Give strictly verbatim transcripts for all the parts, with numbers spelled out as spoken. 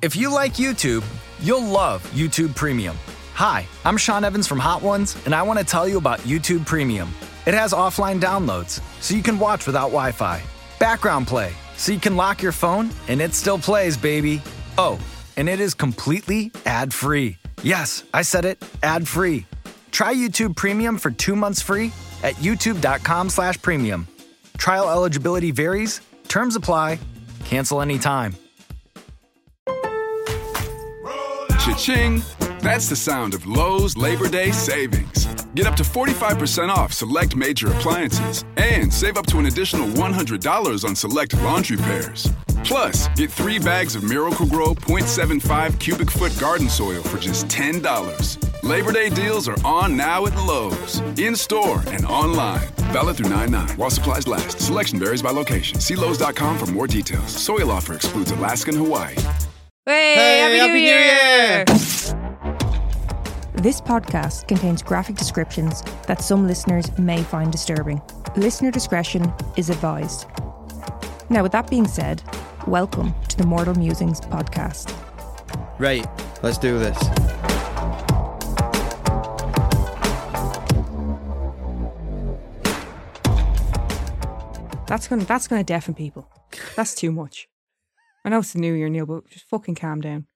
If you like YouTube, you'll love YouTube Premium. Hi, I'm Sean Evans from Hot Ones, and I want to tell you about YouTube Premium. It has offline downloads, so you can watch without Wi-Fi. Background play, so you can lock your phone, and it still plays, baby. Oh, and it is completely ad-free. Yes, I said it, ad-free. Try YouTube Premium for two months free at youtube.com slash premium. Trial eligibility varies. Terms apply. Cancel anytime. Cha-ching! That's the sound of Lowe's Labor Day savings. Get up to forty-five percent off select major appliances and save up to an additional one hundred dollars on select laundry pairs. Plus, get three bags of Miracle-Gro point seven five cubic foot garden soil for just ten dollars. Labor Day deals are on now at Lowe's. In-store and online. Valid through nine nine while supplies last. Selection varies by location. See Lowe's dot com for more details. Soil offer excludes Alaska and Hawaii. Hey, Hey, Happy, Happy New, New Year! Year! This podcast contains graphic descriptions that some listeners may find disturbing. Listener discretion is advised. Now, with that being said, welcome to the Mortal Musings podcast. Right, let's do this. That's gonna that's gonna deafen people. That's too much. I know it's the new year, Neil, but just fucking calm down.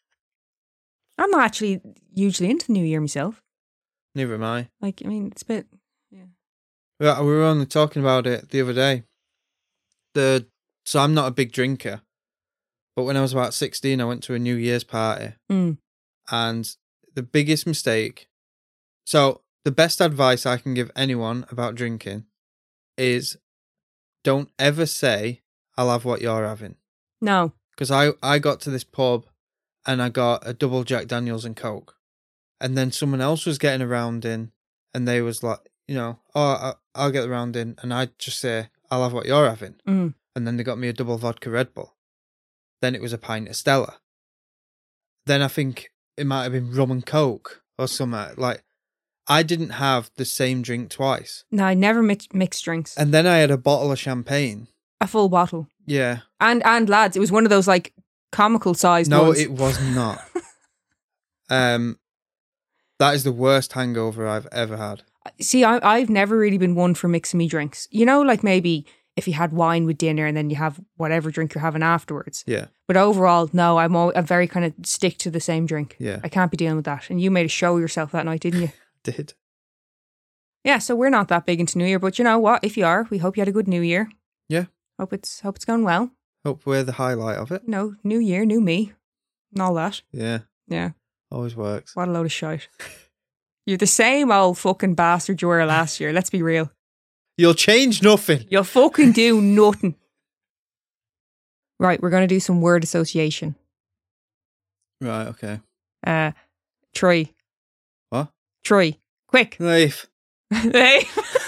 I'm not actually hugely into the new year myself. Neither am I. Like, I mean, it's a bit, yeah. Well, we were only talking about it the other day. The so I'm not a big drinker, but when I was about sixteen, I went to a New Year's party, Mm. and the biggest mistake. So the best advice I can give anyone about drinking is, don't ever say, "I'll have what you're having." No. Because I, I got to this pub and I got a double Jack Daniels and Coke. And then someone else was getting a round in and they was like, you know, oh, I, I'll get the round in. And I'd just say, I'll have what you're having. Mm. And then they got me a double vodka Red Bull. Then it was a pint of Stella. Then I think it might have been rum and Coke or something. Like, I didn't have the same drink twice. No, I never mix, mix drinks. And then I had a bottle of champagne. A full bottle. Yeah. And, and lads, it was one of those, like, comical sized No, ones. it was not. um, that is the worst hangover I've ever had. See, I, I've never really been one for mixing me drinks. You know, like maybe if you had wine with dinner and then you have whatever drink you're having afterwards. Yeah. But overall, no, I'm, all, I'm very kind of stick to the same drink. Yeah. I can't be dealing with that. And you made a show of yourself that night, didn't you? Did. Yeah, so we're not that big into New Year, but you know what? If you are, we hope you had a good New Year. Yeah. Hope it's hope it's going well. Hope we're the highlight of it. You know, New Year, new me, and all that. Yeah. Yeah. Always works. What a load of shite. You're the same old fucking bastard you were last year. Let's be real. You'll change nothing. You'll fucking do nothing. Right, we're going to do some word association. Right, okay. Uh, Troy. What? Troy. Quick. Knife. Hey.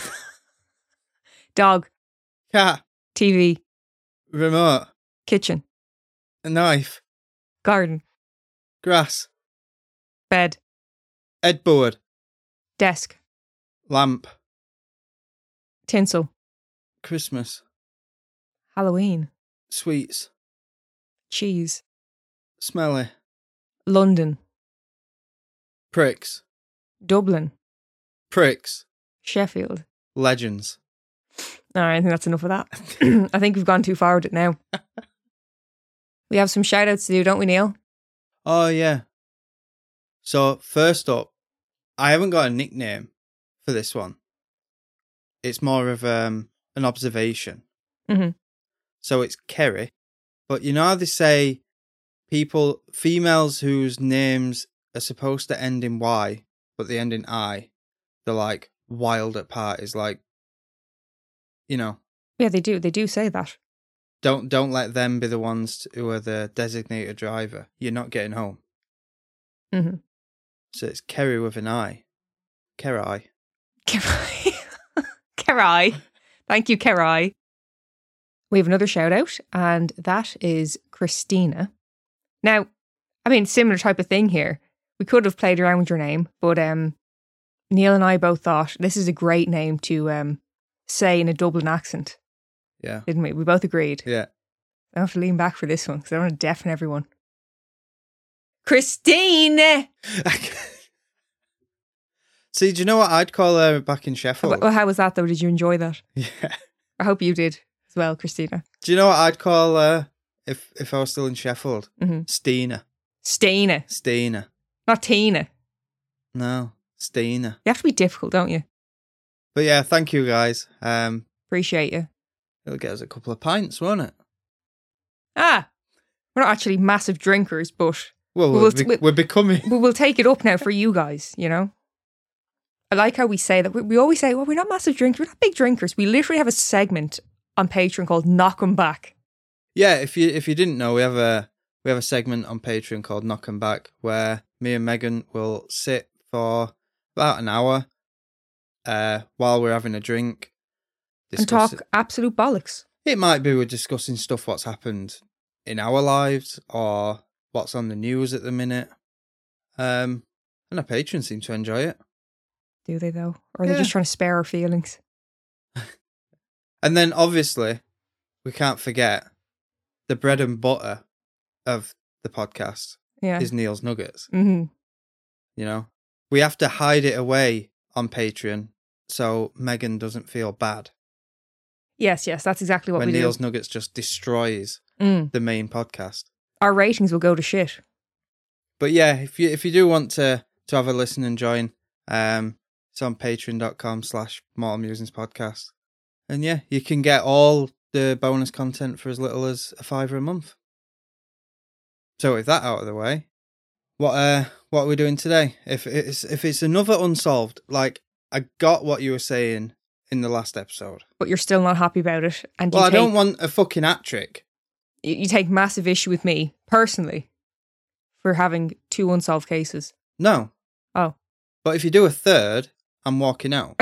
Dog. Cat. T V. Remote. Kitchen. A knife. Garden. Grass. Bed. Headboard. Desk. Lamp. Tinsel. Christmas. Halloween. Sweets. Cheese. Smelly. London. Pricks. Dublin. Pricks. Sheffield. Legends. All right, I think that's enough of that. I think we've gone too far with it now. We have some shout outs to do, don't we, Neil? Oh, yeah. So, first up, I haven't got a nickname for this one. It's more of um, an observation. Mm-hmm. So, it's Kerry. But you know how they say people, females whose names are supposed to end in Y, but they end in I, they're like wild at parties, like, you know. Yeah, they do. They do say that. Don't don't let them be the ones who are the designated driver. You're not getting home. Mm-hmm. So it's Kerry with an I. Kerry. Kerai. Kerai. Thank you, Kerai. We have another shout out, and that is Christina. Now, I mean, similar type of thing here. We could have played around with your name, but um, Neil and I both thought this is a great name to um, say in a Dublin accent. Yeah. Didn't we? We both agreed. Yeah. I have to lean back for this one because I don't want to deafen everyone. Christine! See, do you know what I'd call her back in Sheffield? Well, how was that though? Did you enjoy that? Yeah. I hope you did as well, Christina. Do you know what I'd call her if, if I was still in Sheffield? Mm-hmm. Stina. Stina. Stina. Not Tina. No, Stina. You have to be difficult, don't you? But yeah, thank you guys. Um, Appreciate you. It'll get us a couple of pints, won't it? Ah, we're not actually massive drinkers, but Well, we we're, will, be- we, we're becoming. we will take it up now for you guys, you know? I like how we say that. We, we always say, well, we're not massive drinkers. We're not big drinkers. We literally have a segment on Patreon called Knock 'em Back. Yeah, if you if you didn't know, we have a we have a segment on Patreon called Knock 'em Back, where me and Megan will sit for about an hour uh, while we're having a drink. And talk absolute bollocks. It might be we're discussing stuff what's happened in our lives or what's on the news at the minute. Um, and our patrons seem to enjoy it. Do they though? Or are Yeah. they just trying to spare our feelings? And then obviously, we can't forget the bread and butter of the podcast Yeah. is Neil's Nuggets. Mm-hmm. You know, we have to hide it away on Patreon so Megan doesn't feel bad Yes, yes, that's exactly what when we Neil's do. Nuggets just destroys Mm. the main podcast. Our ratings will go to shit. But yeah, if you if you do want to to have a listen and join, um, it's on patreon.com slash Mortal Musings podcast. And yeah, you can get all the bonus content for as little as a fiver a month. So with that out of the way, what uh what are we doing today? If it's if it's another unsolved, like I got what you were saying in the last episode. But you're still not happy about it. And you Well, I take, don't want a fucking hat trick. you you take massive issue with me, personally, for having two unsolved cases. No. Oh. But if you do a third, I'm walking out.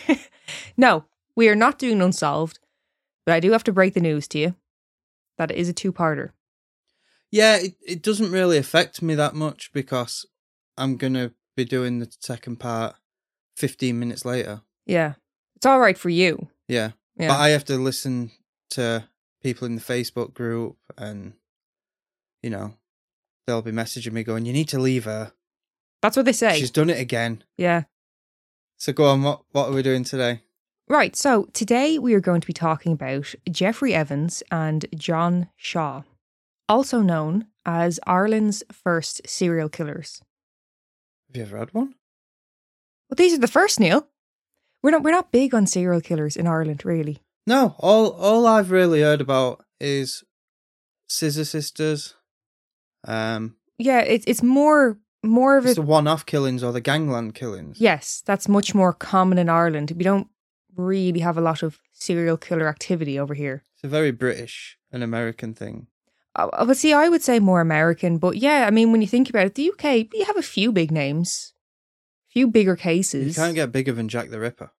No, we are not doing unsolved, but I do have to break the news to you that it is a two-parter. Yeah, it, it doesn't really affect me that much because I'm going to be doing the second part fifteen minutes later. Yeah. It's all right for you. Yeah. Yeah. But I have to listen to people in the Facebook group and, you know, they'll be messaging me going, you need to leave her. That's what they say. She's done it again. Yeah. So go on, what, what are we doing today? Right, so today we are going to be talking about Jeffrey Evans and John Shaw, also known as Ireland's first serial killers. Have you ever had one? Well, these are the first, Neil. We're not we're not big on serial killers in Ireland, really. No, all all I've really heard about is Scissor Sisters. Um, Yeah, it's it's more more of it's a the one-off killings or the gangland killings. yes, that's much more common in Ireland. We don't really have a lot of serial killer activity over here. It's a very British and American thing. Uh, but see, I would say more American. But yeah, I mean, when you think about it, the U K, you have a few big names, few bigger cases. You can't get bigger than Jack the Ripper.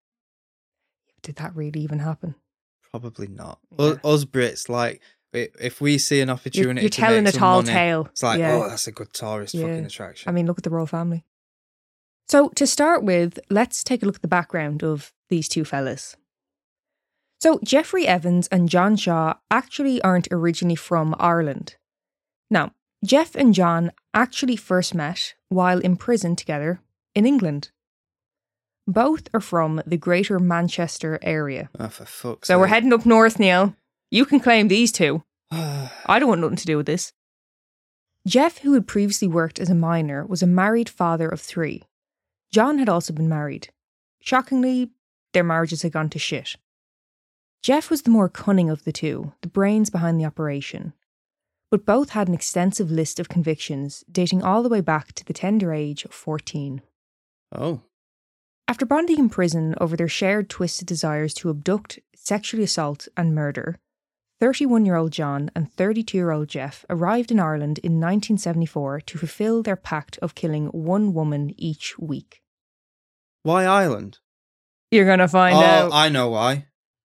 Did that really even happen? Probably not. Yeah. Us, us Brits, like, i- if we see an You're, opportunity you're to telling make a some tall money, tale. it's like, yeah. oh, that's a good tourist Yeah. fucking attraction. I mean, look at the royal family. So, to start with, let's take a look at the background of these two fellas. So, Jeffrey Evans and John Shaw actually aren't originally from Ireland. Now, Jeff and John actually first met while in prison together in England. Both are from the Greater Manchester area. oh, for fuck's So, we're sake. heading up north, Neil. You can claim these two. I don't want nothing to do with this. Jeff, who had previously worked as a miner, was a married father of three. John had also been married. Shockingly, their marriages had gone to shit. Jeff was the more cunning of the two, the brains behind the operation. But both had an extensive list of convictions dating all the way back to the tender age of fourteen. Oh. After bonding in prison over their shared twisted desires to abduct, sexually assault, and murder, thirty-one-year-old John and thirty-two-year-old Jeff arrived in Ireland in nineteen seventy-four to fulfill their pact of killing one woman each week. Why Ireland? You're going to find oh, out. I know why.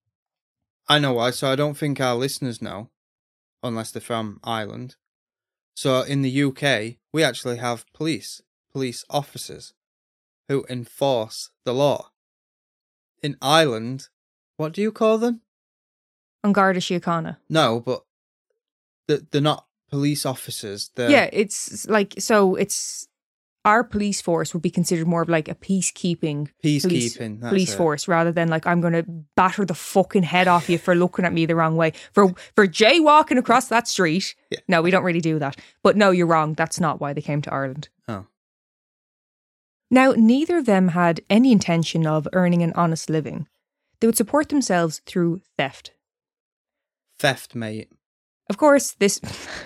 I know why. So I don't think our listeners know, unless they're from Ireland. So in the U K, we actually have police, police officers, who enforce the law. In Ireland, what do you call them? An Garda Síochána. No, but th- they're not police officers. The... Yeah, it's like, so it's, our police force would be considered more of like a peacekeeping, Peacekeeping, police, that's police it. force, rather than like, I'm going to batter the fucking head off you for looking at me the wrong way, for for jaywalking across that street. Yeah. No, we don't really do that. But no, you're wrong. That's not why they came to Ireland. Oh. Now, neither of them had any intention of earning an honest living. They would support themselves through theft. Theft, mate. Of course, this...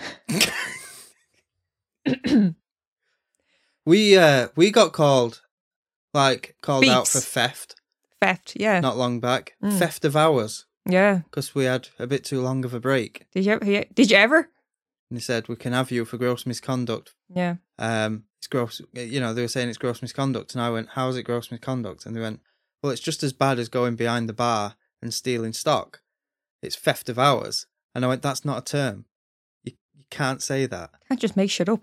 we uh we got called, like, called out Beats. for theft Theft, yeah. not long back. Mm. Theft of hours, Yeah. because we had a bit too long of a break. Did you ever? yeah. Did you ever? And they said, we can have you for gross misconduct. Yeah. Um, it's gross, you know, they were saying it's gross misconduct. And I went, how is it gross misconduct? And they went, well, it's just as bad as going behind the bar and stealing stock. It's theft of hours. And I went, that's not a term. You, you can't say that. Can't just make shit up.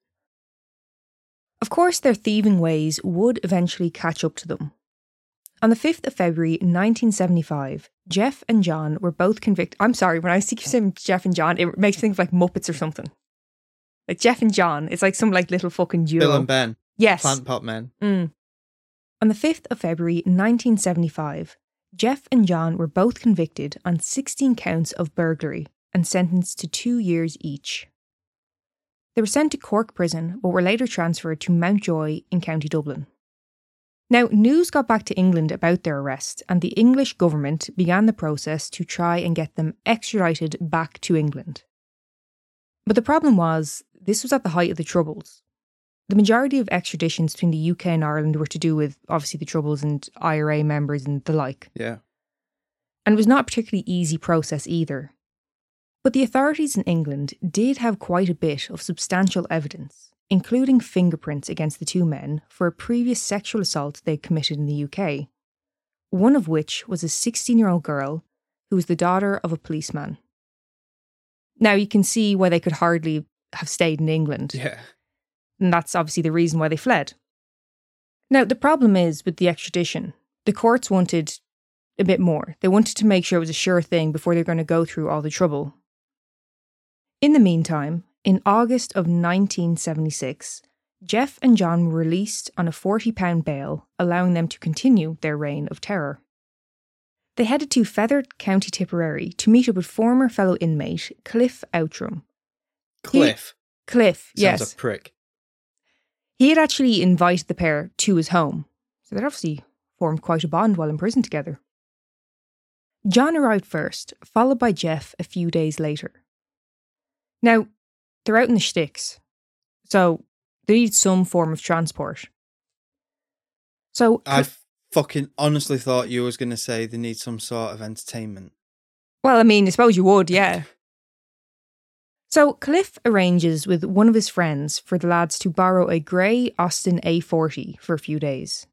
Of course, their thieving ways would eventually catch up to them. On the fifth of February nineteen seventy-five, Jeff and John were both convicted. I'm sorry, when I see saying Jeff and John, it makes me think of like Muppets or something. Like Jeff and John, it's like some like little fucking duo. Bill and Ben. Yes. Plant pot men. Mm. On the fifth of February nineteen seventy-five, Jeff and John were both convicted on sixteen counts of burglary and sentenced to two years each. They were sent to Cork Prison, but were later transferred to Mountjoy in County Dublin. Now, news got back to England about their arrest, and the English government began the process to try and get them extradited back to England. But the problem was, this was at the height of the Troubles. The majority of extraditions between the U K and Ireland were to do with, obviously, the Troubles and I R A members and the like. Yeah. And it was not a particularly easy process either. But the authorities in England did have quite a bit of substantial evidence, including fingerprints against the two men for a previous sexual assault they'd committed in the U K, one of which was a sixteen-year-old girl who was the daughter of a policeman. Now, you can see why they could hardly have stayed in England. Yeah. And that's obviously the reason why they fled. Now, the problem is with the extradition, the courts wanted a bit more. They wanted to make sure it was a sure thing before they were going to go through all the trouble. In the meantime, in August of nineteen seventy-six, Jeff and John were released on a forty pound bail, allowing them to continue their reign of terror. They headed to Feathered, County Tipperary to meet up with former fellow inmate Cliff Outram. Cliff. He, Cliff, Sounds yes. a prick. He had actually invited the pair to his home, so they'd obviously formed quite a bond while in prison together. John arrived first, followed by Jeff a few days later. Now, they're out in the sticks, so they need some form of transport. So I fucking honestly thought you was going to say they need some sort of entertainment. Well, I mean, I suppose you would, yeah. So Cliff arranges with one of his friends for the lads to borrow a grey Austin A forty for a few days.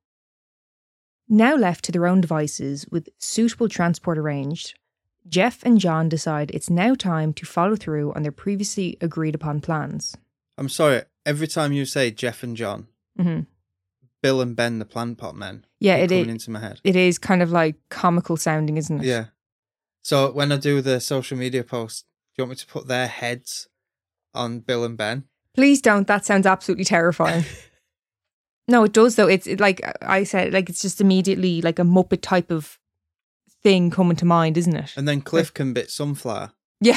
Now left to their own devices with suitable transport arranged, Jeff and John decide it's now time to follow through on their previously agreed upon plans. I'm sorry, every time you say Jeff and John, Mm-hmm. Bill and Ben, the plant pot men, Yeah, keep it coming is. into my head. It is kind of like comical sounding, isn't it? Yeah. So when I do the social media post, do you want me to put their heads on Bill and Ben? Please don't. That sounds absolutely terrifying. No, it does though. It's it, like I said, like it's just immediately like a Muppet type of thing coming to mind, isn't it? And then Cliff can bit sunflower. Yeah.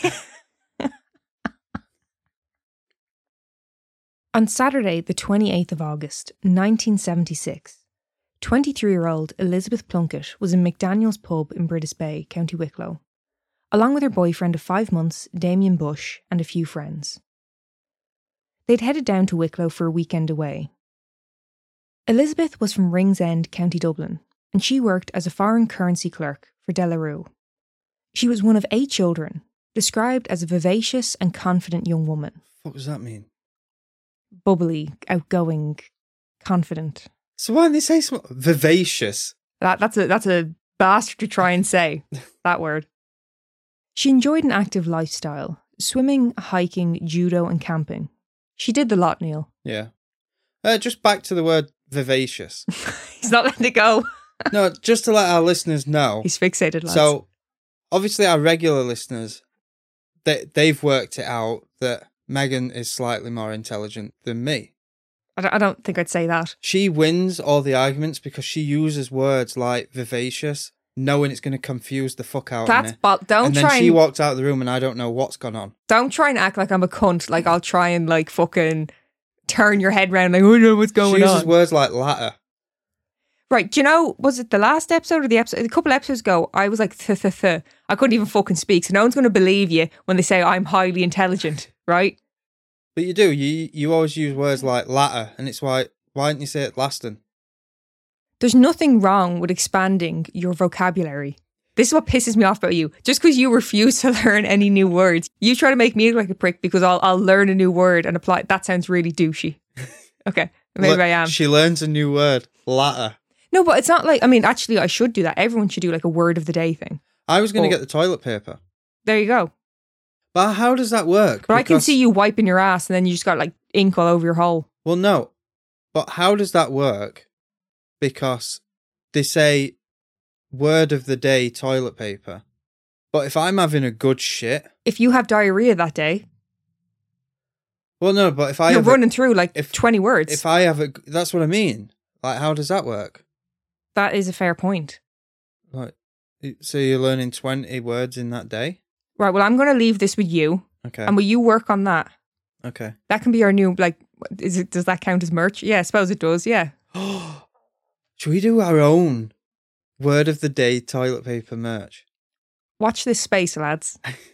On Saturday, the twenty-eighth of August, nineteen seventy-six, twenty-three-year-old Elizabeth Plunkett was in McDaniel's pub in Britis Bay, County Wicklow, along with her boyfriend of five months, Damien Bush, and a few friends. They'd headed down to Wicklow for a weekend away. Elizabeth was from Ringsend, County Dublin, and she worked as a foreign currency clerk for De La Rue. She was one of eight children, described as a vivacious and confident young woman. What does that mean? Bubbly, outgoing, confident. So why didn't they say something? Vivacious. That, that's a that's a bastard to try and say, that word. She enjoyed an active lifestyle, swimming, hiking, judo and camping. She did the lot, Neil. Yeah. Uh, just back to the word vivacious. He's not letting it go. No, just to let our listeners know. He's fixated, lads. So, obviously our regular listeners they, they've worked it out that Megan is slightly more intelligent than me. I don't, I don't think I'd say that. She wins all the arguments because she uses words like vivacious, knowing it's going to confuse the fuck out That's of me. but don't and then try she and walks out of the room and I don't know what's gone on. don't try and act like I'm a cunt. Like I'll try and like fucking turn your head round like, oh no, what's going She uses on? words like latter. Right, do you know, was it the last episode or the episode? A couple episodes ago, I was like, th th th. I couldn't even fucking speak. So no one's going to believe you when they say I'm highly intelligent, right? But you do. You you always use words like latter, and it's why why didn't you say it lasting? There's nothing wrong with expanding your vocabulary. This is what pisses me off about you. Just because you refuse to learn any new words, you try to make me look like a prick because I'll I'll learn a new word and apply. That sounds really douchey. Okay, maybe Look, I am. She learns a new word, latter. No, but it's not like, I mean, actually, I should do that. Everyone should do like a word of the day thing. I was going to Oh. get the toilet paper. There you go. But how does that work? But I can Because- see you wiping your ass and then you just got like ink all over your hole. Well, no. But how does that work? Because they say word of the day toilet paper. But if I'm having a good shit, If you have diarrhea that day, well, no. But if I you're have a- running through like if- twenty words. if I have a, that's what I mean. Like, how does that work? That is a fair point. Like, so you're learning twenty words in that day? Right, well, I'm going to leave this with you. Okay. And will you work on that? Okay. That can be our new, like, is it? Does that count as merch? Yeah, I suppose it does, yeah. Should we do our own word of the day toilet paper merch? Watch this space, lads.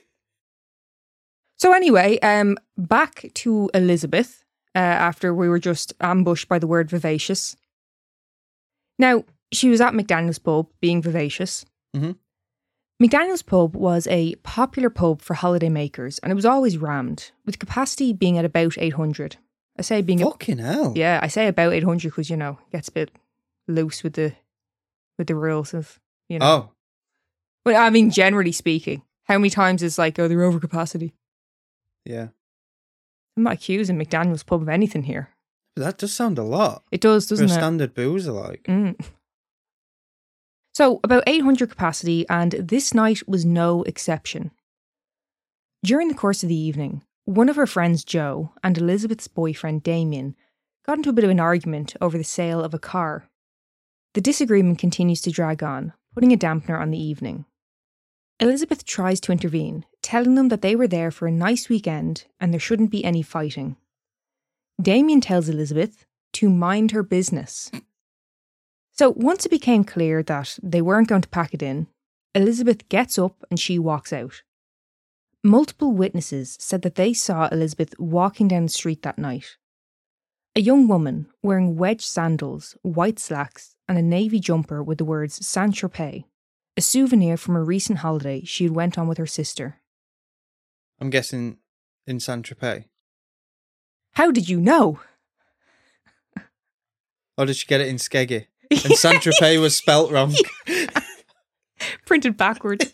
So anyway, um, back to Elizabeth, uh, after we were just ambushed by the word vivacious. Now, she was at McDaniel's pub being vivacious. Mm-hmm. McDaniel's pub was a popular pub for holiday makers, and it was always rammed, with capacity being at about eight hundred. I say being a, Fucking hell. yeah, I say about eight hundred because, you know, it gets a bit loose with the with the rules of, you know. Oh, But I mean, generally speaking, how many times is like, oh, they're over capacity? yeah. I'm not accusing McDaniel's pub of anything here. But that does sound a lot. It does, For a doesn't it? standard boozer, like. Mm. So, about eight hundred capacity, and this night was no exception. During the course of the evening, one of her friends, Jo, and Elizabeth's boyfriend, Damien, got into a bit of an argument over the sale of a car. The disagreement continues to drag on, putting a dampener on the evening. Elizabeth tries to intervene, telling them that they were there for a nice weekend and there shouldn't be any fighting. Damien tells Elizabeth to mind her business. So once it became clear that they weren't going to pack it in, Elizabeth gets up and she walks out. Multiple witnesses said that they saw Elizabeth walking down the street that night. A young woman wearing wedge sandals, white slacks, and a navy jumper with the words Saint-Tropez, a souvenir from a recent holiday she had went on with her sister. I'm guessing in Saint-Tropez. How did you know? Or did she get it in Skeggy? And Saint-Tropez was spelt wrong. Printed backwards.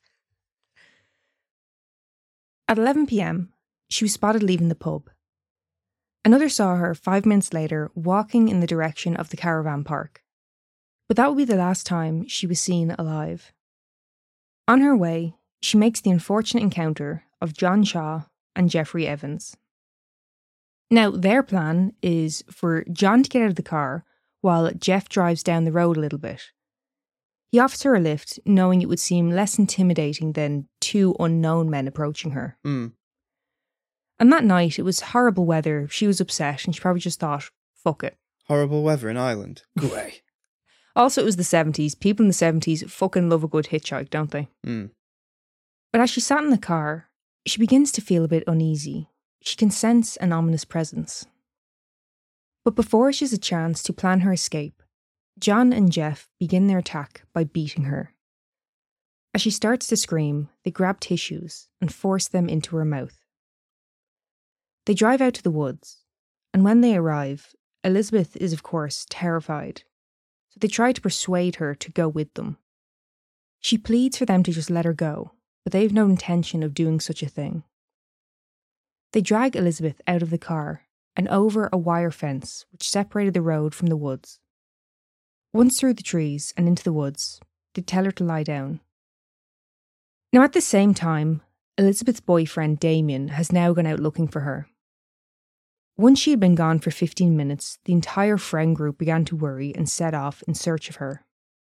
At eleven p.m, she was spotted leaving the pub. Another saw her five minutes later walking in the direction of the caravan park. But that would be the last time she was seen alive. On her way, she makes the unfortunate encounter of John Shaw and Jeffrey Evans. Now, their plan is for John to get out of the car while Jeff drives down the road a little bit. He offers her a lift, knowing it would seem less intimidating than two unknown men approaching her. Mm. And that night, it was horrible weather. She was upset and she probably just thought, fuck it. Horrible weather in Ireland. Go away. Also, it was the seventies. People in the seventies fucking love a good hitchhike, don't they? Mm. But as she sat in the car, she begins to feel a bit uneasy. She can sense an ominous presence. But before she has a chance to plan her escape, John and Jeff begin their attack by beating her. As she starts to scream, they grab tissues and force them into her mouth. They drive out to the woods, and when they arrive, Elizabeth is of course terrified, so they try to persuade her to go with them. She pleads for them to just let her go, but they have no intention of doing such a thing. They drag Elizabeth out of the car and over a wire fence which separated the road from the woods. Once through the trees and into the woods, they tell her to lie down. Now at the same time, Elizabeth's boyfriend Damien has now gone out looking for her. Once she had been gone for fifteen minutes, the entire friend group began to worry and set off in search of her.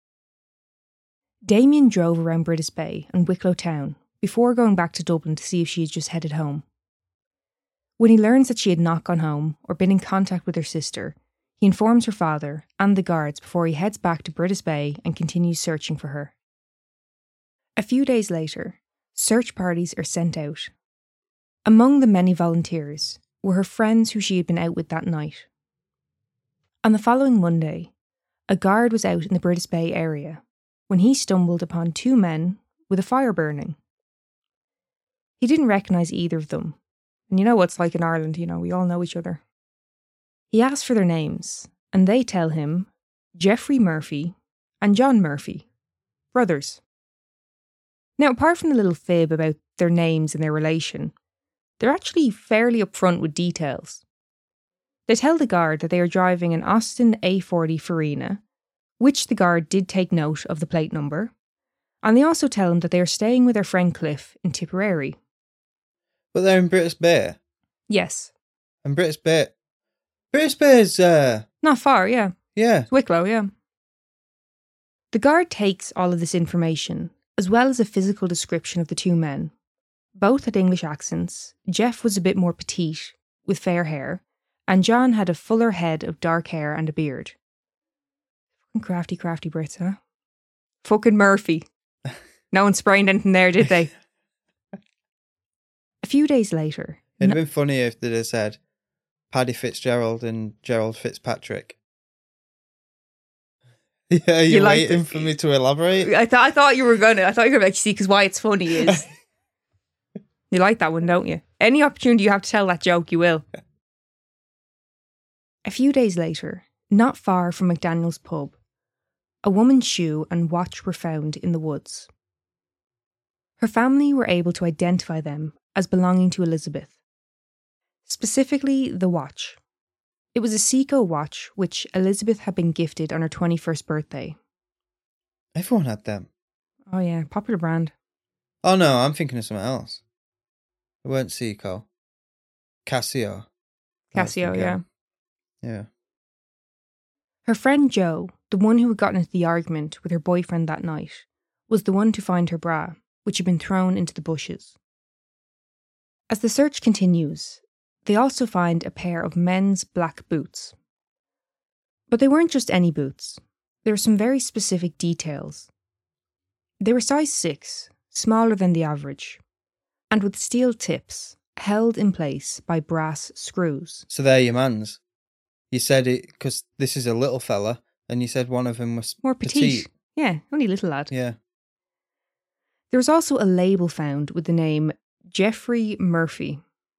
Damien drove around Brittis Bay and Wicklow town before going back to Dublin to see if she had just headed home. When he learns that she had not gone home or been in contact with her sister, he informs her father and the guards before he heads back to Brittis Bay and continues searching for her. A few days later, search parties are sent out. Among the many volunteers were her friends who she had been out with that night. On the following Monday, a guard was out in the Brittis Bay area when he stumbled upon two men with a fire burning. He didn't recognise either of them, and you know what it's like in Ireland, you know, we all know each other. He asks for their names, and they tell him Geoffrey Murphy and John Murphy, brothers. Now, apart from the little fib about their names and their relation, they're actually fairly upfront with details. They tell the guard that they are driving an Austin A forty Farina, which the guard did take note of the plate number, and they also tell him that they are staying with their friend Cliff in Tipperary. But they're in Brittis Bay. Yes. And Brittis Bay... Brittis Bay's, uh... Not far, yeah. yeah. It's Wicklow, yeah. The guard takes all of this information, as well as a physical description of the two men. Both had English accents. Jeff was a bit more petite, with fair hair, and John had a fuller head of dark hair and a beard. Fucking crafty, crafty Brits, huh? Fucking Murphy. No one sprained anything there, did they? A few days later... It'd have been funny if they'd have said Paddy Fitzgerald and Gerald Fitzpatrick. Yeah, you're You waiting liked it. for me to elaborate? I thought I thought you were gonna. I thought you were going to see because why it's funny is you like that one, don't you? Any opportunity you have to tell that joke, you will. A few days later, not far from McDaniel's pub, a woman's shoe and watch were found in the woods. Her family were able to identify them as belonging to Elizabeth. Specifically, the watch. It was a Seiko watch which Elizabeth had been gifted on her twenty-first birthday. Everyone had them. Oh yeah, popular brand. Oh no, I'm thinking of something else. It weren't Seiko. Casio. I was Casio, thinking. yeah. Yeah. Her friend Jo, the one who had gotten into the argument with her boyfriend that night, was the one to find her bra, which had been thrown into the bushes. As the search continues, they also find a pair of men's black boots. But they weren't just any boots. There were some very specific details. They were size six, smaller than the average, and with steel tips, held in place by brass screws. So they're your mans. You said it because this is a little fella, and you said one of them was More petite. Yeah, only a little lad. Yeah. There was also a label found with the name Geoffrey Murphy.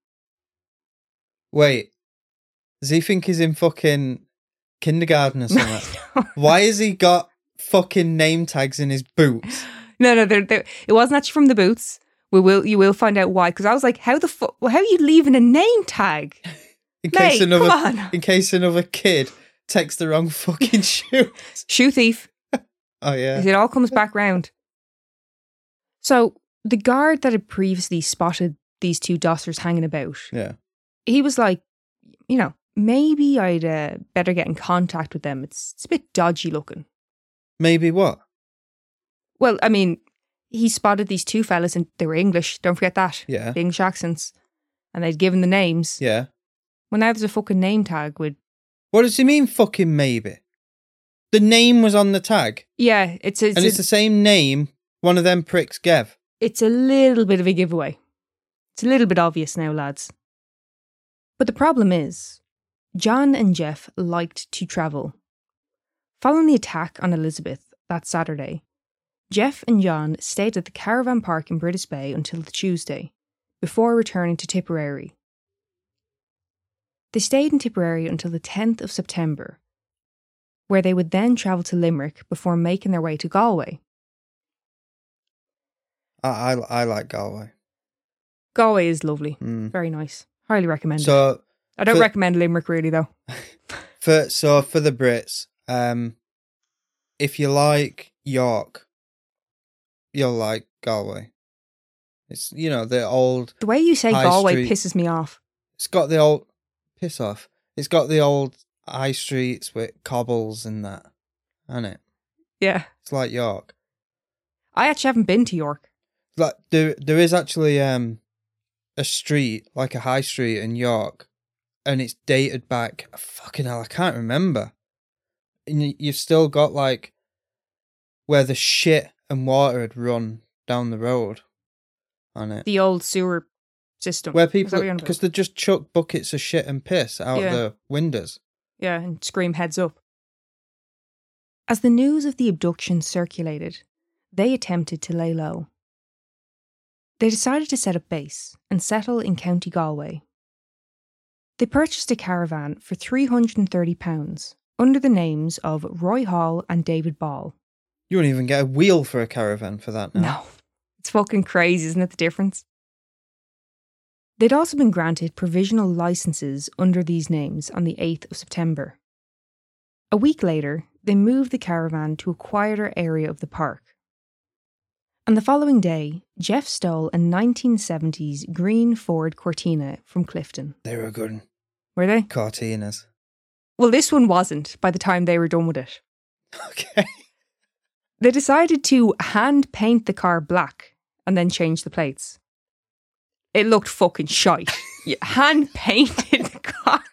Wait, does he think he's in fucking kindergarten or something? Why has he got fucking name tags in his boots? No, no, they're, they're, it wasn't actually from the boots. We will, you will find out why. Because I was like, how the fuck? Well, how are you leaving a name tag? In case Mate, another, come on. in case another kid takes the wrong fucking shoe. Shoe thief. Oh yeah. It all comes back round. So the guard that had previously spotted these two dossers hanging about, Yeah. he was like, you know, maybe I'd uh, better get in contact with them. It's, it's a bit dodgy looking. Maybe what? Well, I mean, he spotted these two fellas and they were English. Don't forget that. Yeah. The English accents. And they'd given the names. Yeah. Well, now there's a fucking name tag with... What does he mean fucking maybe? The name was on the tag. Yeah, it's a, it's, And a, it's the same name one of them pricks gave. it's a little bit of a giveaway. It's a little bit obvious now, lads. But the problem is, John and Jeff liked to travel. Following the attack on Elizabeth that Saturday, Jeff and John stayed at the caravan park in Brittis Bay until the Tuesday, before returning to Tipperary. They stayed in Tipperary until the tenth of September, where they would then travel to Limerick before making their way to Galway. I I, I like Galway. Galway is lovely. Mm. Very nice. Highly recommend it. So I don't for- recommend Limerick really though. for so for the Brits, um, if you like York, you'll like Galway. It's, you know, the old... The way you say High Galway Street. pisses me off. It's got the old... Piss off. It's got the old high streets with cobbles and that, hasn't it? Yeah. It's like York. I actually haven't been to York. Like there, there is actually um, a street, like a high street in York, and it's dated back. Fucking hell, I can't remember. And you- you've still got like where the shit and water had run down the road on it. The old sewer system. Where Is that people, what you're on about? because they just chuck buckets of shit and piss out Yeah. the windows. Yeah, and scream heads up. As the news of the abduction circulated, they attempted to lay low. They decided to set up base and settle in County Galway. They purchased a caravan for three hundred thirty pounds under the names of Roy Hall and David Ball. You won't even get a wheel for a caravan for that now. No, it's fucking crazy, isn't it, the difference? They'd also been granted provisional licenses under these names on the eighth of September. A week later, they moved the caravan to a quieter area of the park. On the following day, Jeff stole a nineteen seventies green Ford Cortina from Clifton. They were good Were they? Cortinas. Well, this one wasn't by the time they were done with it. Okay. They decided to hand paint the car black and then change the plates. It looked fucking shite. You hand painted the car.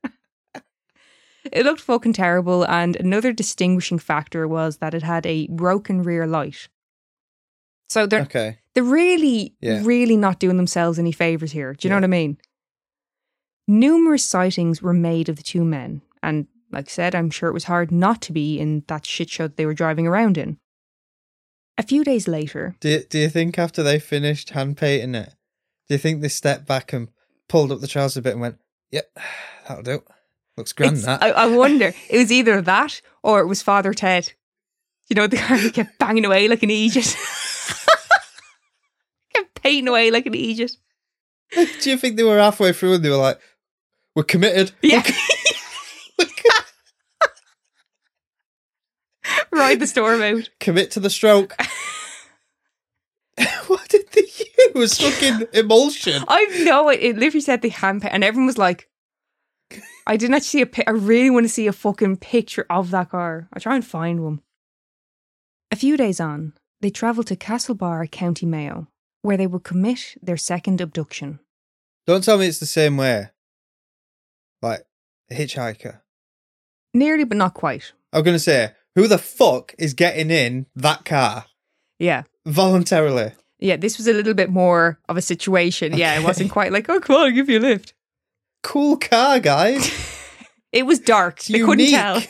It looked fucking terrible, and another distinguishing factor was that it had a broken rear light. So they're Okay. they're really, Yeah. really not doing themselves any favours here. Do you know Yeah. what I mean? Numerous sightings were made of the two men, and like I said, I'm sure it was hard not to be in that shit show that they were driving around in. A few days later, Do you, do you think after they finished hand painting it, do you think they stepped back and pulled up the trouser a bit and went, yep, that'll do. Looks grand, it's- that. I, I wonder, it was either that or it was Father Ted. You know, the car he kept banging away like an Aegis. Kept painting away like an Aegis. Do you think they were halfway through and they were like, we're committed? Yeah. Ride the storm out. Commit to the stroke. What did they use? Fucking emulsion. I know it, it literally said the hand paint, and everyone was like, I didn't actually see a pic. I really want to see a fucking picture of that car. I'll try and find one. A few days on, they travelled to Castlebar, County Mayo, where they would commit their second abduction. Don't tell me it's the same way. Like, a hitchhiker. Nearly, but not quite. I'm going to say, who the fuck is getting in that car Yeah. voluntarily? Yeah, this was a little bit more of a situation. Yeah, it wasn't quite like, oh, come on, I'll give you a lift. Cool car, guys. It was dark. They couldn't tell.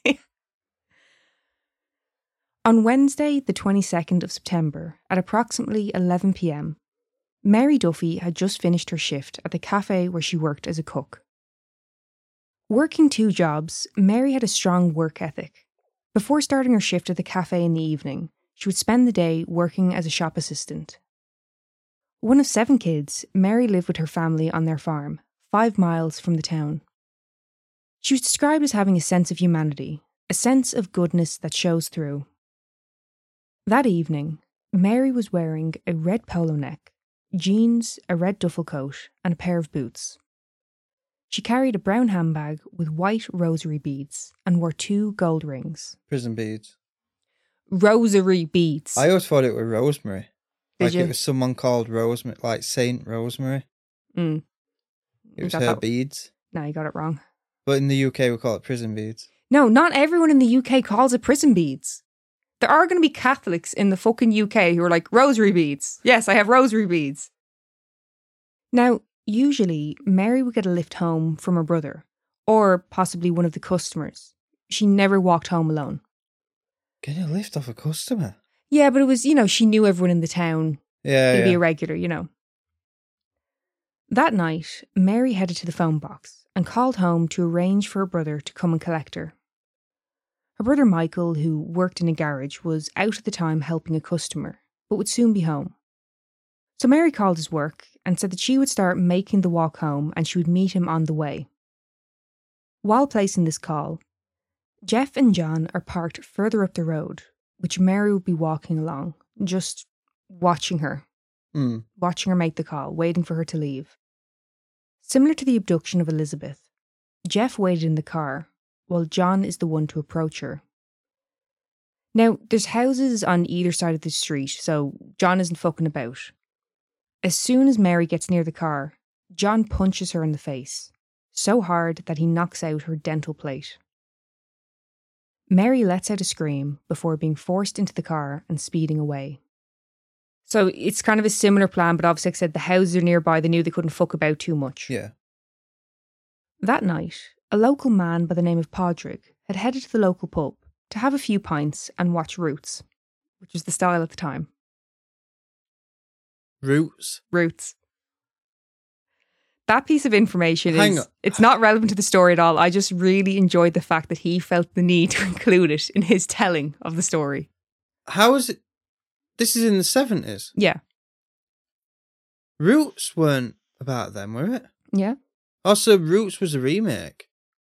On Wednesday, the twenty-second of September, at approximately eleven p.m, Mary Duffy had just finished her shift at the cafe where she worked as a cook. Working two jobs, Mary had a strong work ethic. Before starting her shift at the cafe in the evening, she would spend the day working as a shop assistant. One of seven kids, Mary lived with her family on their farm, five miles from the town. She was described as having a sense of humanity, a sense of goodness that shows through. That evening, Mary was wearing a red polo neck, jeans, a red duffel coat, and a pair of boots. She carried a brown handbag with white rosary beads and wore two gold rings. Prison beads. Rosary beads. I always thought it was Rosemary. Did like you? it was someone called Rosemary, like Saint Rosemary. Mm. It You was got her that- beads. No, you got it wrong. But in the U K, we call it prison beads. No, not everyone in the U K calls it prison beads. There are going to be Catholics in the fucking U K who are like, rosary beads. Yes, I have rosary beads. Now, usually, Mary would get a lift home from her brother, or possibly one of the customers. She never walked home alone. Getting a lift off a customer? Yeah, but it was, you know, she knew everyone in the town. Yeah, It'd be yeah. a regular, you know. That night, Mary headed to the phone box and called home to arrange for her brother to come and collect her. Her brother Michael, who worked in a garage, was out at the time helping a customer, but would soon be home. So Mary called his work and said that she would start making the walk home and she would meet him on the way. While placing this call, Jeff and John are parked further up the road, which Mary would be walking along, just watching her, Mm. watching her make the call, waiting for her to leave. Similar to the abduction of Elizabeth, Jeff waited in the car, while John is the one to approach her. Now, there's houses on either side of the street, so John isn't fucking about. As soon as Mary gets near the car, John punches her in the face, so hard that he knocks out her dental plate. Mary lets out a scream before being forced into the car and speeding away. So it's kind of a similar plan, but obviously, like I said, the houses are nearby. They knew they couldn't fuck about too much. Yeah. That night, a local man by the name of Padraig had headed to the local pub to have a few pints and watch Roots, which was the style at the time. Roots. Roots. That piece of information Hang is, on. it's not relevant to the story at all. I just really enjoyed the fact that he felt the need to include it in his telling of the story. How is it? This is in the seventies. Yeah. Roots weren't about them, were it? Yeah. Also, Roots was a remake.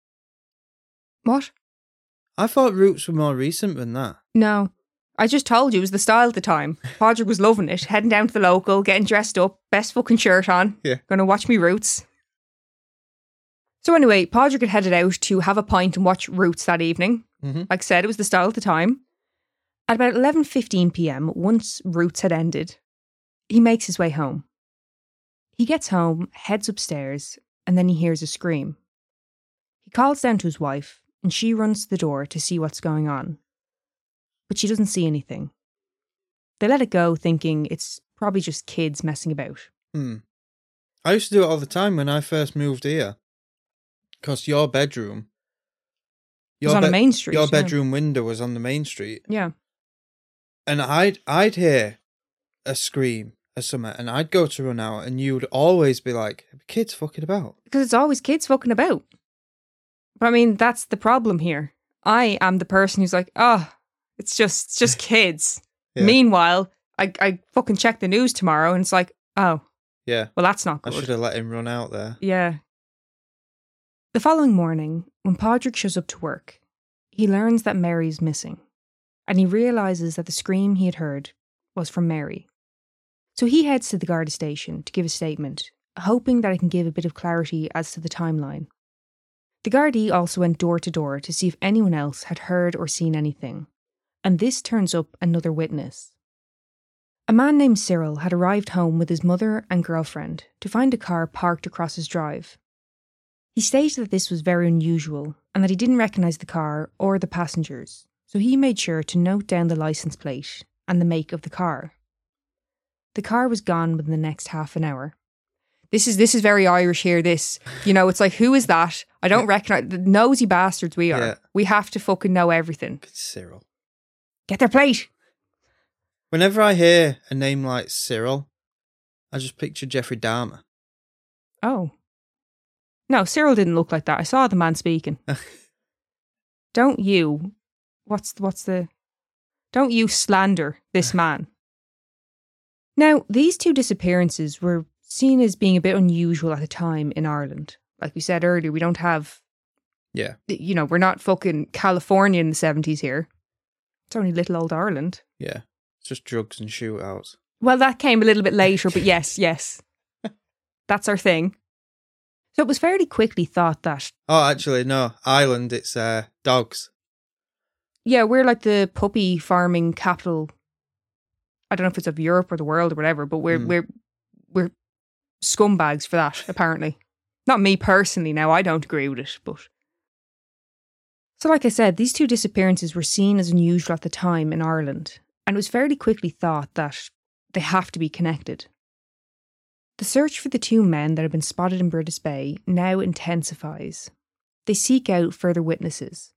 What? I thought Roots were more recent than that. No. I just told you it was the style at the time. Padraig was loving it, heading down to the local, getting dressed up, best fucking shirt on. Yeah. Gonna watch me Roots. So anyway, Padraig had headed out to have a pint and watch Roots that evening. Mm-hmm. Like I said, it was the style at the time. At about eleven fifteen p.m, once Roots had ended, he makes his way home. He gets home, heads upstairs, and then he hears a scream. He calls down to his wife, and she runs to the door to see what's going on. But she doesn't see anything. They let it go, thinking it's probably just kids messing about. Hmm. I used to do it all the time when I first moved here. Because your bedroom... It was on a main street. Your yeah. bedroom window was on the main street. Yeah. And I'd, I'd hear a scream or something, and I'd go to run out, and you'd always be like, kids fucking about. Because it's always kids fucking about. But I mean, that's the problem here. I am the person who's like, oh, it's just it's just kids. Yeah. Meanwhile, I, I fucking check the news tomorrow and it's like, oh, Yeah. well, that's not I good. should have let him run out there. Yeah. The following morning, when Padraig shows up to work, he learns that Mary's missing. And he realises that the scream he had heard was from Mary. So he heads to the Garda station to give a statement, hoping that it can give a bit of clarity as to the timeline. The Gardaí also went door to door to see if anyone else had heard or seen anything, and this turns up another witness. A man named Cyril had arrived home with his mother and girlfriend to find a car parked across his drive. He stated that this was very unusual and that he didn't recognise the car or the passengers, so he made sure to note down the licence plate and the make of the car. The car was gone within the next half an hour. This is this is very Irish here, this. You know, it's like, who is that? I don't recognise. The nosy bastards we are. Yeah. We have to fucking know everything. Cyril. Get their plate. Whenever I hear a name like Cyril, I just picture Jeffrey Dahmer. Oh. No, Cyril didn't look like that. I saw the man speaking. Don't you, what's, what's the, don't you slander this man. Now, these two disappearances were seen as being a bit unusual at the time in Ireland. Like we said earlier, we don't have, Yeah. you know, we're not fucking California in the seventies here. It's only little old Ireland. Yeah. It's just drugs and shootouts. Well, that came a little bit later, but yes, yes. That's our thing. So it was fairly quickly thought that, Oh, actually, no. Ireland, it's uh, dogs. yeah, we're like the puppy farming capital. I don't know if it's of Europe or the world or whatever, but we're Mm. we're we're scumbags for that, apparently. Not me personally now, I don't agree with it, but... So like I said, these two disappearances were seen as unusual at the time in Ireland, and it was fairly quickly thought that they have to be connected. The search for the two men that had been spotted in Burdess Bay now intensifies. They seek out further witnesses.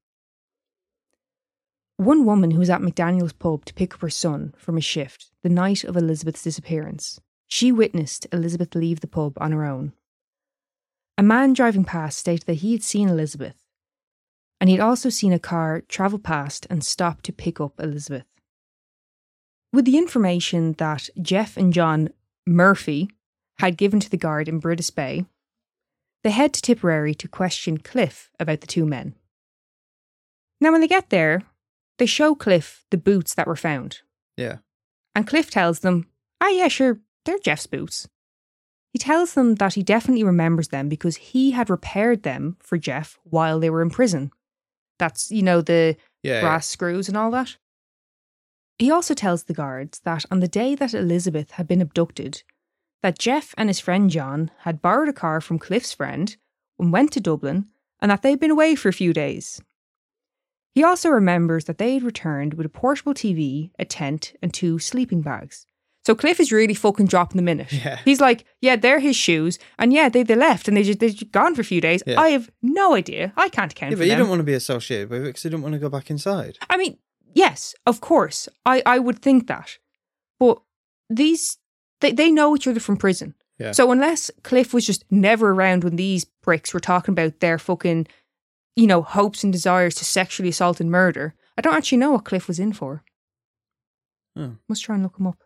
One woman who was at McDaniel's pub to pick up her son from a shift the night of Elizabeth's disappearance, she witnessed Elizabeth leave the pub on her own. A man driving past stated that he had seen Elizabeth, and he'd also seen a car travel past and stop to pick up Elizabeth. With the information that Jeff and John Murphy had given to the guard in Burdess Bay, they head to Tipperary to question Cliff about the two men. Now when they get there, they show Cliff the boots that were found. Yeah. And Cliff tells them, ah yeah, sure, they're Jeff's boots. He tells them that he definitely remembers them because he had repaired them for Jeff while they were in prison. That's, you know, the Yeah, brass screws and all that. He also tells the guards that on the day that Elizabeth had been abducted, that Jeff and his friend John had borrowed a car from Cliff's friend and went to Dublin, and that they'd been away for a few days. He also remembers that they had returned with a portable T V, a tent, and two sleeping bags. So Cliff is really fucking dropping the minute. Yeah. He's like, yeah, they're his shoes, and yeah, they, they left, and they just, they're just gone for a few days. Yeah. I have no idea. I can't account Yeah, for but you them. don't want to be associated with it because you don't want to go back inside. I mean, yes, of course. I, I would think that. But these, they, they know each other from prison. Yeah. So unless Cliff was just never around when these pricks were talking about their fucking, you know, hopes and desires to sexually assault and murder, I don't actually know what Cliff was in for. Oh. Must try and look him up.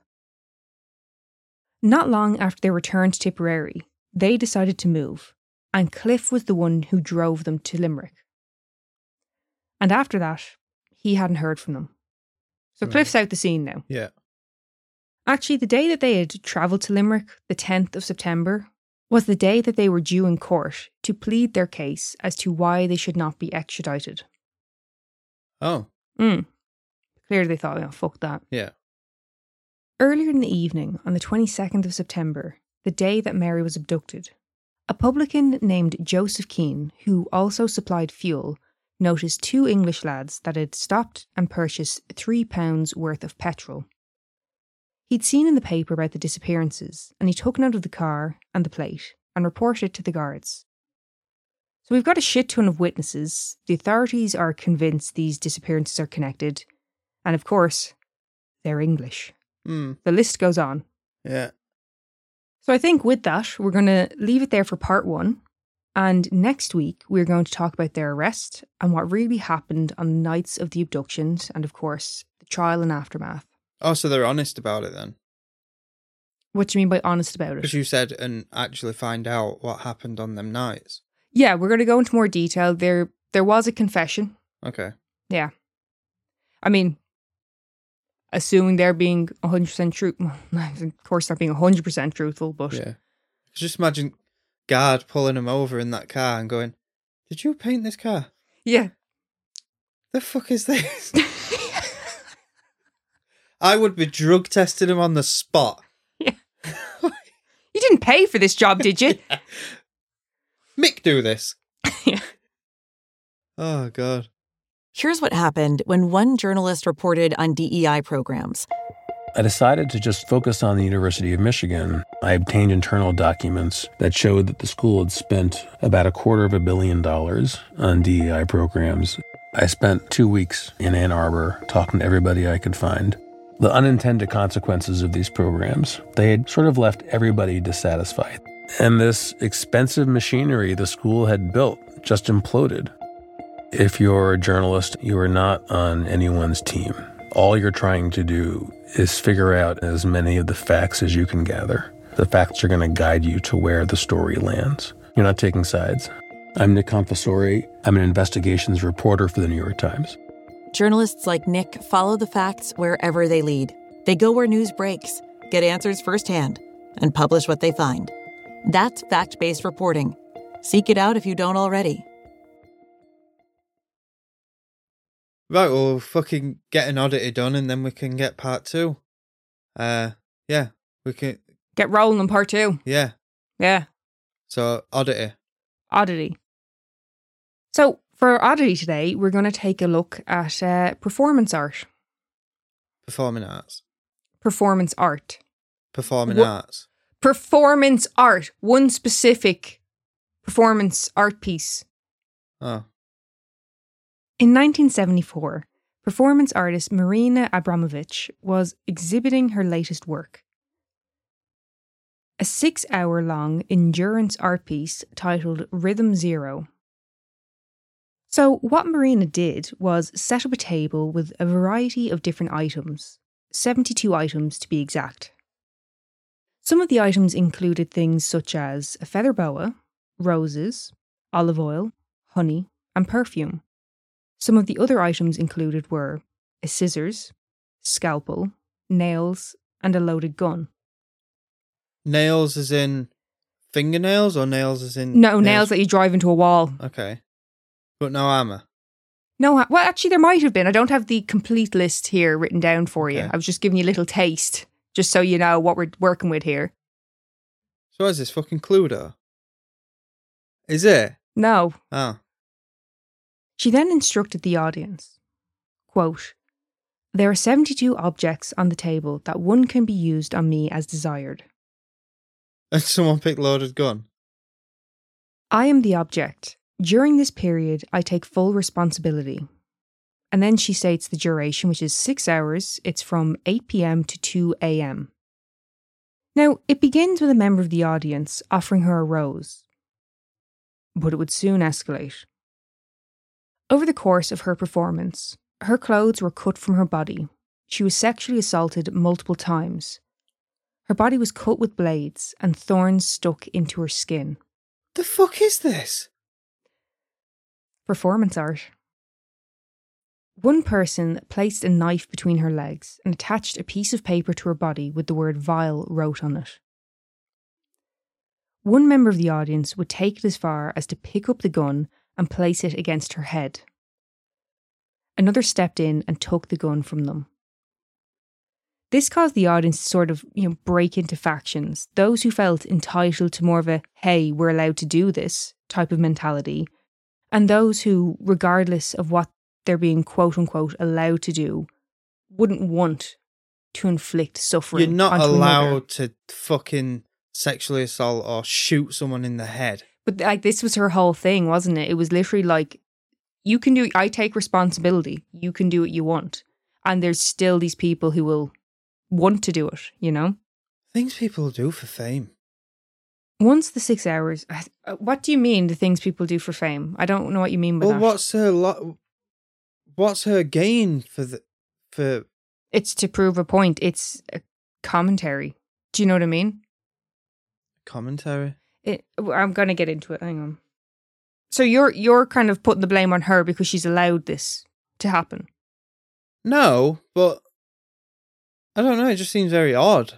Not long after they returned to Tipperary, they decided to move, and Cliff was the one who drove them to Limerick. And after that, he hadn't heard from them. So Right. Cliff's out the scene now. Yeah. Actually, the day that they had travelled to Limerick, the tenth of September, was the day that they were due in court to plead their case as to why they should not be extradited. Oh, Mm. Clearly they thought, oh, fuck that. yeah. Earlier in the evening, on the twenty-second of September, the day that Mary was abducted, a publican named Joseph Keane, who also supplied fuel, noticed two English lads that had stopped and purchased three pounds worth of petrol. He'd seen in the paper about the disappearances, and he took note of the car and the plate and reported it to the guards. So we've got a shit ton of witnesses. The authorities are convinced these disappearances are connected, and of course, they're English. Hmm. The list goes on. Yeah. So I think with that, we're going to leave it there for part one. And next week, we're going to talk about their arrest and what really happened on the nights of the abductions and, of course, the trial and aftermath. Oh, so they're honest about it then? What do you mean by honest about Because it? you said and actually find out what happened on them nights. Yeah, we're going to go into more detail. There, there was a confession. Okay. Yeah. I mean, assuming they're being one hundred percent true. Of course, they're being one hundred percent truthful, but Yeah. Just imagine guard pulling him over in that car and going, "Did you paint this car? yeah. The fuck is this?" I would be drug testing him on the spot. You didn't pay for this job, did you? Mick, do this. Yeah. Oh, God. Here's what happened when one journalist reported on D E I programs. I decided to just focus on the University of Michigan. I obtained internal documents that showed that the school had spent about a quarter of a billion dollars on D E I programs. I spent two weeks in Ann Arbor talking to everybody I could find. The unintended consequences of these programs, they had sort of left everybody dissatisfied. And this expensive machinery the school had built just imploded. If you're a journalist, you are not on anyone's team. All you're trying to do is figure out as many of the facts as you can gather. The facts are going to guide you to where the story lands. You're not taking sides. I'm Nick Confessori. I'm an investigations reporter for the New York Times. Journalists like Nick follow the facts wherever they lead. They go where news breaks, get answers firsthand, and publish what they find. That's fact-based reporting. Seek it out if you don't already. Right, well, we'll fucking get an oddity done and then we can get part two. Uh, yeah, we can, Get rolling on part two. yeah. Yeah. So, oddity. Oddity. So, for Oddity today, we're going to take a look at uh, performance art. Performing arts. Performance art. Performing Wha- arts. Performance art. One specific performance art piece. Oh, In nineteen seventy-four, performance artist Marina Abramovich was exhibiting her latest work. A six-hour-long endurance art piece titled Rhythm Zero. So what Marina did was set up a table with a variety of different items, seventy-two items to be exact. Some of the items included things such as a feather boa, roses, olive oil, honey, and perfume. Some of the other items included were a scissors, scalpel, nails, and a loaded gun. Nails as in fingernails or nails as in... No, nails, nails that you drive into a wall. Okay. But no armour? No, well, actually, there might have been. I don't have the complete list here written down for you. Okay. I was just giving you a little taste, just so you know what we're working with here. So is this fucking Cluedo? Is it? No. Oh. She then instructed the audience, quote, "There are seventy-two objects on the table that one can be used on me as desired. And someone picked loaded gun? I am the object. During this period, I take full responsibility." And then she states the duration, which is six hours. It's from eight p.m. to two a.m. Now, it begins with a member of the audience offering her a rose. But it would soon escalate. Over the course of her performance, her clothes were cut from her body. She was sexually assaulted multiple times. Her body was cut with blades and thorns stuck into her skin. The fuck is this? Performance art. One person placed a knife between her legs and attached a piece of paper to her body with the word vile wrote on it. One member of the audience would take it as far as to pick up the gun and place it against her head. Another stepped in and took the gun from them. This caused the audience to sort of, you know, break into factions. Those who felt entitled to more of a, hey, we're allowed to do this type of mentality, and those who, regardless of what they're being quote unquote allowed to do, wouldn't want to inflict suffering. You're not onto allowed another. to fucking sexually assault or shoot someone in the head. But like, this was her whole thing, wasn't it? It was literally like, you can do, I take responsibility. You can do what you want. And there's still these people who will want to do it, you know? Things people do for fame. Once the six hours, what do you mean the things people do for fame? I don't know what you mean by Well, that. what's her lo- what's her gain for the for? It's to prove a point. It's a commentary. Do you know what I mean? Commentary. It, I'm going to get into it. Hang on. So you're you're kind of putting the blame on her because she's allowed this to happen. No, but I don't know. It just seems very odd.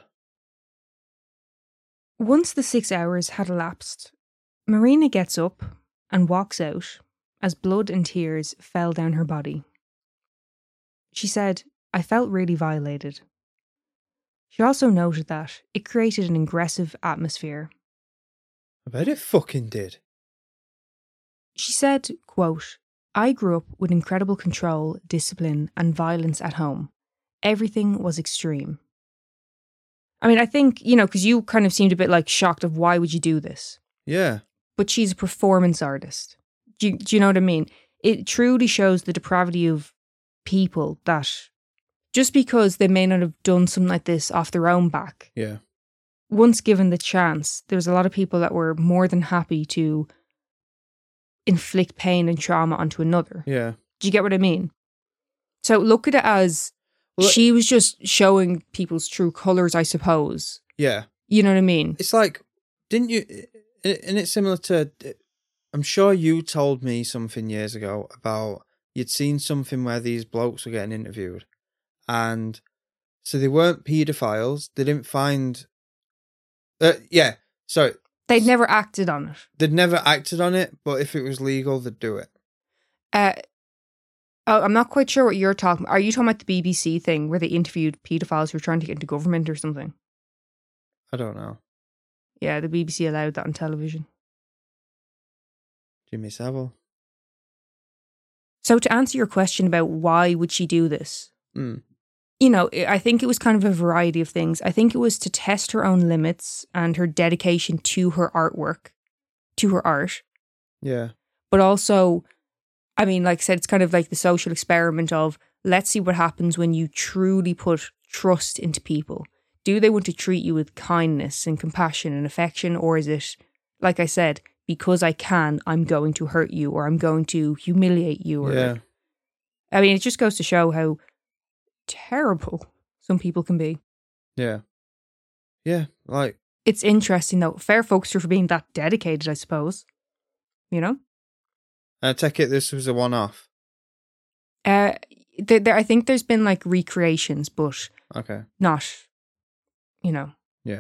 Once the six hours had elapsed, Marina gets up and walks out as blood and tears fell down her body. She said, "I felt really violated." She also noted that it created an aggressive atmosphere. I bet it fucking did. She said, quote, "I grew up with incredible control, discipline, and violence at home. Everything was extreme." I mean, I think, you know, because you kind of seemed a bit like shocked of why would you do this? Yeah. But she's a performance artist. Do you, do you know what I mean? It truly shows the depravity of people that just because they may not have done something like this off their own back, Yeah. once given the chance, there's a lot of people that were more than happy to inflict pain and trauma onto another. Yeah. Do you get what I mean? So look at it as Well, she was just showing people's true colours, I suppose. Yeah. You know what I mean? It's like, didn't you? And it's similar to. I'm sure you told me something years ago about you'd seen something where these blokes were getting interviewed, and so they weren't paedophiles. They didn't find. Uh, yeah. Sorry. They'd never acted on it. They'd never acted on it, but if it was legal, they'd do it. Uh, oh, I'm not quite sure what you're talking about. Are you talking about the B B C thing where they interviewed paedophiles who were trying to get into government or something? I don't know. Yeah, the B B C allowed that on television. Jimmy Savile. So to answer your question about why would she do this, Mm. you know, I think it was kind of a variety of things. I think it was to test her own limits and her dedication to her artwork, to her art. Yeah. But also, I mean, like I said, it's kind of like the social experiment of let's see what happens when you truly put trust into people. Do they want to treat you with kindness and compassion and affection? Or is it, like I said, because I can, I'm going to hurt you or I'm going to humiliate you? Or, Yeah. I mean, it just goes to show how terrible some people can be. Yeah. Yeah. Like, It's interesting though. Fair folks for being that dedicated, I suppose. You know? I take it this was a one-off. Uh, there, there, I think there's been like recreations, but Okay. not, you know. Yeah.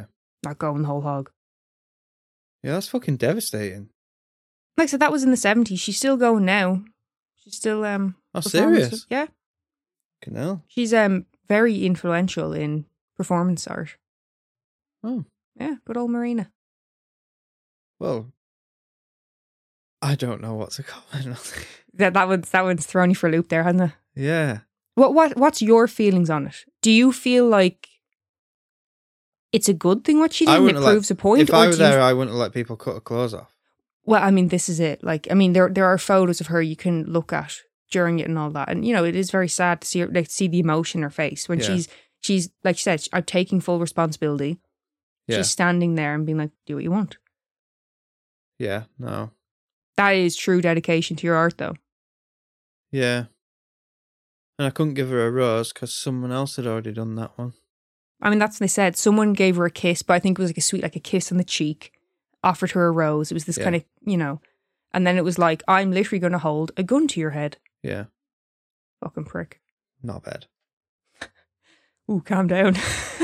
not going the whole hog. Yeah, that's fucking devastating. Like I said, that was in the seventies. She's still going now. She's still um. Oh, performance- serious? Yeah. Fucking hell. She's um very influential in performance art. Oh. Yeah, good old Marina. Well, I don't know what to comment on. That that one's that one's thrown you for a loop there, hasn't it? Yeah. What what what's your feelings on it? Do you feel like it's a good thing what she did I and it wouldn't let- proves a point? If I or were do you- there, I wouldn't let people cut her clothes off. Well, I mean, this is it. Like, I mean, there there are photos of her you can look at during it and all that, and you know, it is very sad to see her, like, see the emotion in her face when Yeah. she's she's like she said, I'm taking full responsibility. Yeah. She's standing there and being like, "Do what you want." Yeah, no. That is true dedication to your art, though. Yeah. And I couldn't give her a rose because someone else had already done that one. I mean, that's what they said. Someone gave her a kiss, but I think it was like a sweet, like a kiss on the cheek. Offered her a rose. It was this Yeah. kind of, you know, and then it was like, I'm literally going to hold a gun to your head. Yeah, Fucking prick. not bad. Ooh, calm down.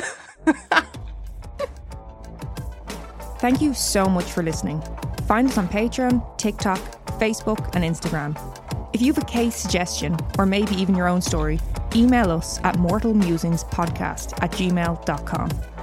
Thank you so much for listening. Find us on Patreon, TikTok, Facebook, and Instagram. If you have a case suggestion, or maybe even your own story, email us at mortalmusingspodcast at gmail dot com.